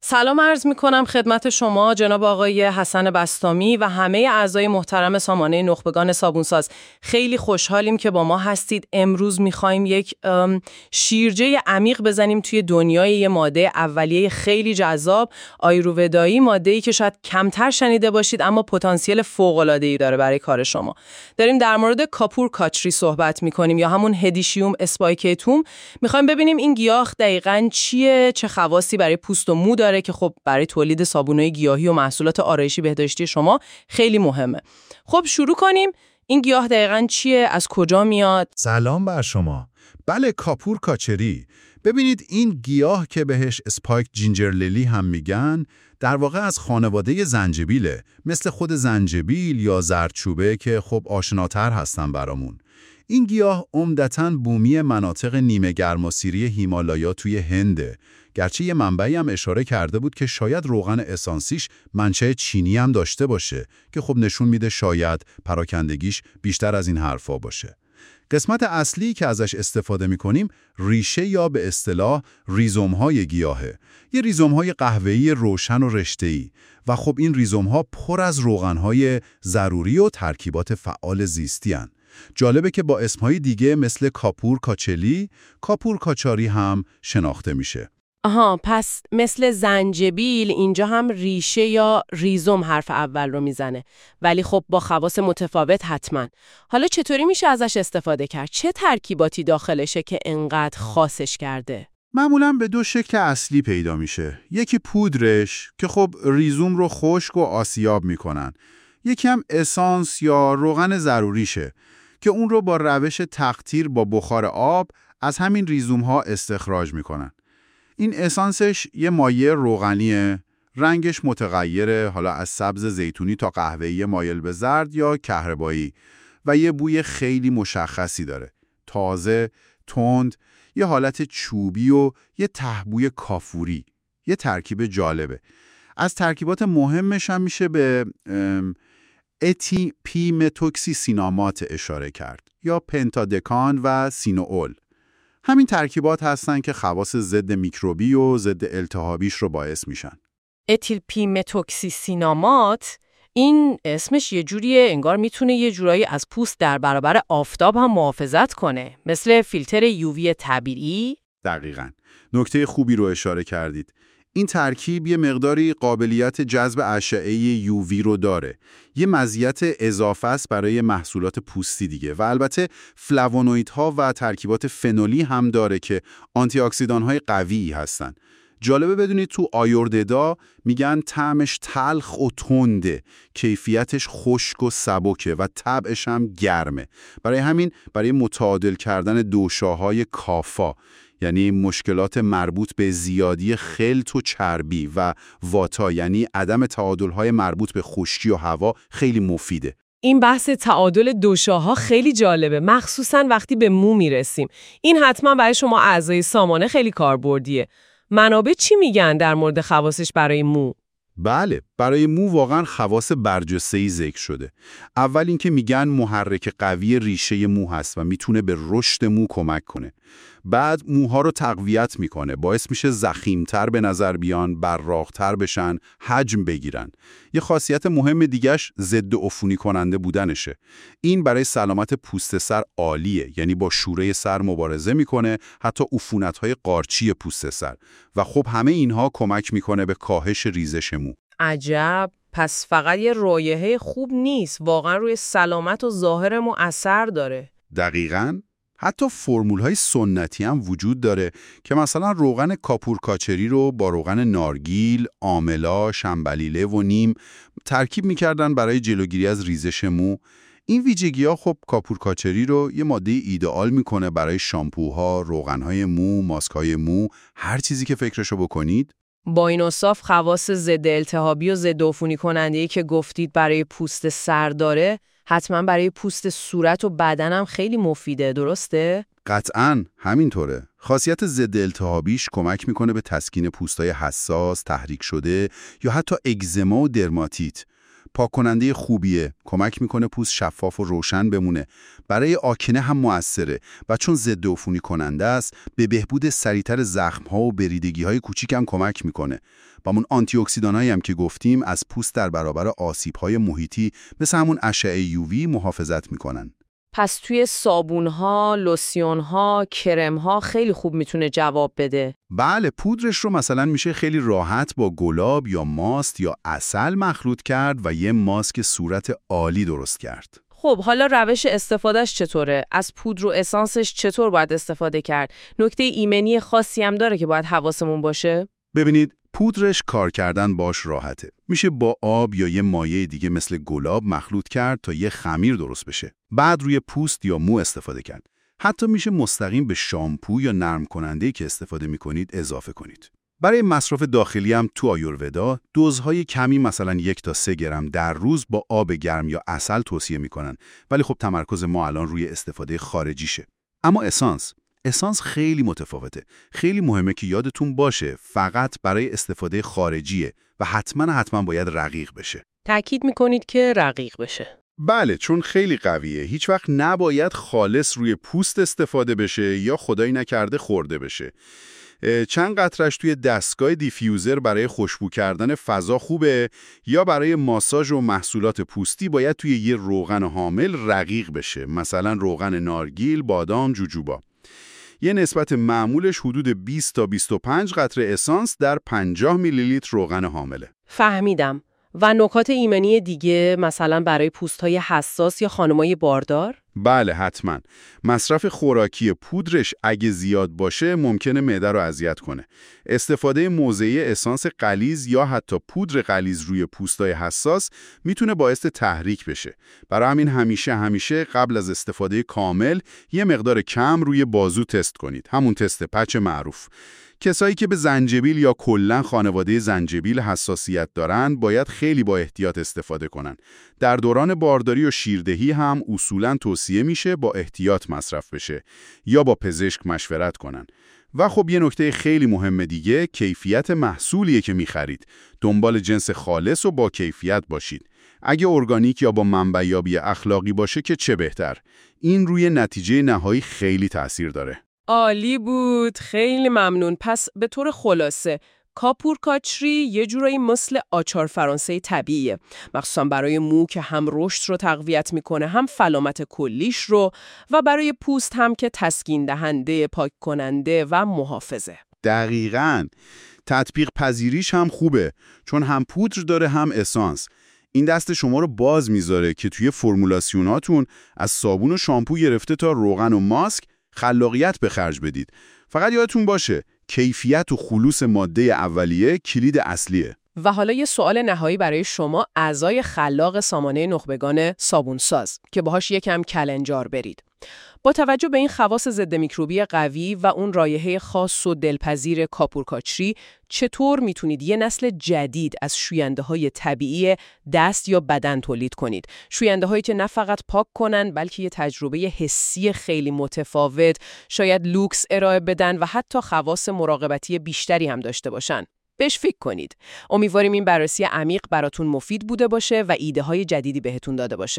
سلام عرض می‌کنم خدمت شما جناب آقای حسن بسطامی و همه اعضای محترم سامانه نخبگان صابونساز. خیلی خوشحالیم که با ما هستید. امروز می‌خوایم یک شیرجه عمیق بزنیم توی دنیای یه ماده اولیه خیلی جذاب، آیوروودایی، ماده‌ای که شاید کمتر شنیده باشید اما پتانسیل فوق‌العاده‌ای داره برای کار شما. داریم در مورد کاپور کاچری صحبت می‌کنیم یا همون هدیشیوم اسپایکیتوم. می‌خوایم ببینیم این گیاه دقیقاً چیه، چه خواصی برای پوست و مو داره که خب برای تولید صابونای گیاهی و محصولات آرایشی بهداشتی شما خیلی مهمه. خب شروع کنیم. این گیاه دقیقاً چیه؟ از کجا میاد؟ سلام بر شما. بله، کاپور کاچری. ببینید این گیاه که بهش اسپایک جینجر لیلی هم میگن، در واقع از خانواده زنجبیله، مثل خود زنجبیل یا زردچوبه که خب آشناتر هستن برامون. این گیاه عمدتاً بومی مناطق نیمه گرماسیری هیمالایا توی هنده، گرچه یه منبعی هم اشاره کرده بود که شاید روغن اسانسیش منشأ چینی هم داشته باشه که خب نشون میده شاید پراکندگیش بیشتر از این حرفا باشه. قسمت اصلی که ازش استفاده میکنیم ریشه یا به اصطلاح ریزوم‌های گیاهه. یه ریزوم‌های قهوه‌ای روشن و رشته‌ای و خب این ریزوم‌ها پر از روغن‌های ضروری و ترکیبات فعال زیستی هن. جالبه که با اسمهای دیگه مثل کاپور کاچلی، کاپور کاچاری هم شناخته میشه. آها، پس مثل زنجبیل اینجا هم ریشه یا ریزوم حرف اول رو میزنه، ولی خب با خواص متفاوت حتما. حالا چطوری میشه ازش استفاده کرد؟ چه ترکیباتی داخلشه که انقدر خاصش کرده؟ معمولاً به دو شکل اصلی پیدا میشه. یکی پودرش که خب ریزوم رو خشک و آسیاب میکنن. یکی هم اسانس یا روغن ضروریشه که اون رو با روش تقطیر با بخار آب از همین ریزوم ها استخراج میکنن. این اسانسش یه مایع روغنیه، رنگش متغیره، حالا از سبز زیتونی تا قهوه‌ای مایل به زرد یا کهربایی، و یه بوی خیلی مشخصی داره. تازه، تند، یه حالت چوبی و یه تهبوی کافوری. یه ترکیب جالبه. از ترکیبات مهمش هم میشه به اتی پی متوکسی سینامات اشاره کرد یا پنتادکان و سینوئول. همین ترکیبات هستن که خواص ضد میکروبی و ضد التهابیش رو باعث میشن. اتیل پی متوکسی سینامات، این اسمش یه جوریه انگار میتونه یه جورایی از پوست در برابر آفتاب هم محافظت کنه، مثل فیلتر یووی طبیعی. دقیقاً. نکته خوبی رو اشاره کردید. این ترکیب یه مقداری قابلیت جذب اشعه یووی رو داره. یه مزیت اضافه است برای محصولات پوستی دیگه و البته فلوونوئیدها و ترکیبات فنولی هم داره که آنتی اکسیدان‌های قوی هستن. جالبه بدونید تو آیورودا میگن طعمش تلخ و تنده، کیفیتش خشک و سبکه و طبعش هم گرمه. برای همین برای متعادل کردن دوشاهای کافا، یعنی مشکلات مربوط به زیادی خلط و چربی و واتا، یعنی عدم تعادل‌های مربوط به خشکی و هوا، خیلی مفیده. این بحث تعادل دوشاها خیلی جالبه، مخصوصاً وقتی به مو میرسیم. این حتما برای شما اعضای سامانه خیلی کاربردیه. منابع چی میگن در مورد خواصش برای مو؟ بله، برای مو واقعا خواص برجسته‌ای ذکر شده. اول اینکه میگن محرک قوی ریشه مو هست و میتونه به رشد مو کمک کنه. بعد موها رو تقویت میکنه، باعث میشه ضخیم‌تر به نظر بیان، براق‌تر بشن، حجم بگیرن. یه خاصیت مهم دیگه‌اش ضد عفونی کننده بودنشه. این برای سلامت پوست سر عالیه، یعنی با شوره سر مبارزه میکنه، حتی عفونت‌های قارچی پوست سر. و خب همه اینها کمک میکنه به کاهش ریزش مو. عجب، پس فقط یه رایحه خوب نیست، واقعا روی سلامت و ظاهر مو اثر داره. دقیقاً. حتی فرمول‌های سنتی هم وجود داره که مثلا روغن کاپور کاچری رو با روغن نارگیل، آملا، شنبلیله و نیم ترکیب می‌کردن برای جلوگیری از ریزش مو. این ویژگی‌ها خب کاپور کاچری رو یه ماده ایدئال می‌کنه برای شامپوها، روغن‌های مو، ماسک‌های مو، هر چیزی که فکرشو بکنید. با این اوصاف خواص ضد التهابی و ضد عفونی کننده‌ای که گفتید برای پوست سر داره، حتما برای پوست صورت و بدنم خیلی مفیده، درسته؟ قطعاً همینطوره. خاصیت ضد التهابیش کمک میکنه به تسکین پوستای حساس، تحریک شده یا حتی اگزما و درماتیت. پاک کننده خوبیه، کمک میکنه پوست شفاف و روشن بمونه. برای آکنه هم موثره و چون ضد عفونی کننده است، به بهبود سریعتر زخم‌ها و بریدگی‌های کوچیک هم کمک میکنه. با همون آنتی اکسیدانایی هم که گفتیم از پوست در برابر آسیب‌های محیطی مثل همون اشعه یووی محافظت میکنن. پس توی صابون‌ها، لوسیون‌ها، کرم‌ها خیلی خوب میتونه جواب بده. بله، پودرش رو مثلا میشه خیلی راحت با گلاب یا ماست یا عسل مخلوط کرد و یه ماسک صورت عالی درست کرد. خب حالا روش استفادهش چطوره؟ از پودر و اسانسش چطور باید استفاده کرد؟ نکته ایمنی خاصی هم داره که باید حواسمون باشه؟ ببینید، پودرش کار کردن باش راحته. میشه با آب یا یه مایع دیگه مثل گلاب مخلوط کرد تا یه خمیر درست بشه. بعد روی پوست یا مو استفاده کرد. حتی میشه مستقیم به شامپو یا نرم کننده‌ای که استفاده میکنید اضافه کنید. برای مصرف داخلی هم تو آیورودا دوزهای کمی مثلا 1 تا 3 گرم در روز با آب گرم یا عسل توصیه میکنن، ولی خب تمرکز ما الان روی استفاده خارجیشه. اما اسانس خیلی متفاوته. خیلی مهمه که یادتون باشه فقط برای استفاده خارجیه و حتما باید رقیق بشه. تأکید میکنید که رقیق بشه. بله، چون خیلی قویه. هیچ وقت نباید خالص روی پوست استفاده بشه یا خدایی نکرده خورده بشه. چند قطرش توی دستگاه دیفیوزر برای خوشبو کردن فضا خوبه، یا برای ماساژ و محصولات پوستی باید توی یه روغن حامل رقیق بشه، مثلا روغن نارگیل، بادام، جوجوبا. یه نسبت معمولش حدود 20 تا 25 قطره اسانس در 50 میلی لیتر روغن حامله. فهمیدم. و نکات ایمنی دیگه مثلا برای پوست‌های حساس یا خانمای باردار؟ بله، حتما. مصرف خوراکی پودرش اگه زیاد باشه ممکنه معده رو اذیت کنه. استفاده موضعی اسانس غلیظ یا حتی پودر غلیظ روی پوستای حساس میتونه باعث تحریک بشه. برای همین همیشه قبل از استفاده کامل یه مقدار کم روی بازو تست کنید. همون تست پچ معروف. کسایی که به زنجبیل یا کلاً خانواده زنجبیل حساسیت دارن باید خیلی با احتیاط استفاده کنن. در دوران بارداری و شیردهی هم اصولاً توصیه میشه با احتیاط مصرف بشه یا با پزشک مشورت کنن. و خب یه نکته خیلی مهم دیگه، کیفیت محصولیه که میخرید. دنبال جنس خالص و با کیفیت باشید. اگه ارگانیک یا با منبع‌یابی اخلاقی باشه که چه بهتر. این روی نتیجه نهایی خیلی تأثیر داره. عالی بود، خیلی ممنون. پس به طور خلاصه کاپور کاچری یه جورایی مثل آچار فرانسه طبیعیه، مخصوصا برای مو که هم رشد رو تقویت میکنه، هم سلامت کلیش رو، و برای پوست هم که تسکین دهنده، پاک کننده و محافظه. دقیقاً. تطبیق پذیریش هم خوبه، چون هم پودر داره هم اسانس. این دست شما رو باز میذاره که توی فرمولاسیوناتون از صابون و شامپو گرفته تا روغن و ماسک خلاقیت به خرج بدید. فقط یادتون باشه کیفیت و خلوص ماده اولیه کلید اصلیه. و حالا یه سوال نهایی برای شما اعضای خلاق سامانه نخبگان صابونساز که باهاش یکم کلنجار برید. با توجه به این خواص ضد میکروبی قوی و اون رایحه خاص و دلپذیر کاپور کاچری، چطور میتونید یه نسل جدید از شوینده‌های طبیعی دست یا بدن تولید کنید؟ شوینده‌هایی که نه فقط پاک کنن بلکه یه تجربه حسی خیلی متفاوت، شاید لوکس ارائه بدن و حتی خواص مراقبتی بیشتری هم داشته باشن. بهش فکر کنید. امیدواریم این بررسی عمیق براتون مفید بوده باشه و ایده‌های جدیدی بهتون داده باشه.